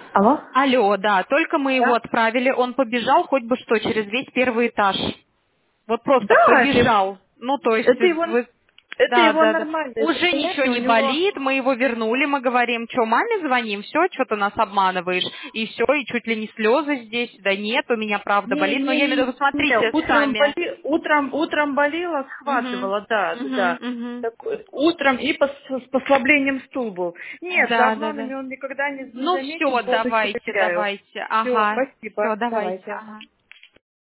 Алло? Алло, да, только мы его Да? отправили, он побежал хоть бы что, через весь первый этаж. Вот просто Да, побежал. Ну, то есть, вы... это Да, его да, да. нормальное Уже ничего состояние, у не него... болит, мы его вернули, мы говорим, что маме звоним, все, что ты нас обманываешь, и все, и чуть ли не слезы здесь, да нет, у меня правда болит, но я имею в виду, Не, посмотрите сами. утром болела, Угу, схватывала, да, угу, да. угу. Утром и с послаблением стул был. Нет, за Да, да, да. обманами он никогда не Ну заметен, все, полностью давайте, доверяю. давайте, Все, ага, все, спасибо, давайте, давайте. ага.